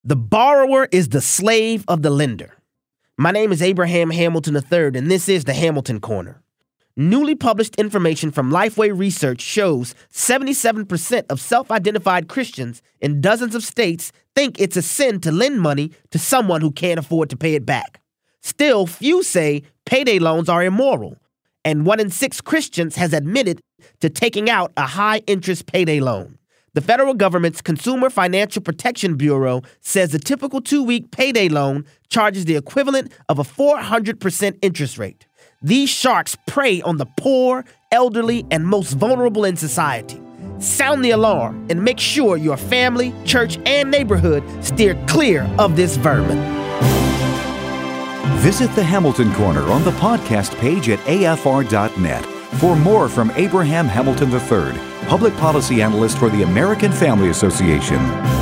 The borrower is the slave of the lender. My name is Abraham Hamilton III, and this is the Hamilton Corner. Newly published information from Lifeway Research shows 77% of self-identified Christians in dozens of states think it's a sin to lend money to someone who can't afford to pay it back. Still, few say payday loans are immoral, and 1 in 6 Christians has admitted to taking out a high-interest payday loan. The federal government's Consumer Financial Protection Bureau says a typical 2-week payday loan charges the equivalent of a 400% interest rate. These sharks prey on the poor, elderly, and most vulnerable in society. Sound the alarm and make sure your family, church, and neighborhood steer clear of this vermin. Visit the Hamilton Corner on the podcast page at afr.net for more from Abraham Hamilton III, Public Policy Analyst for the American Family Association.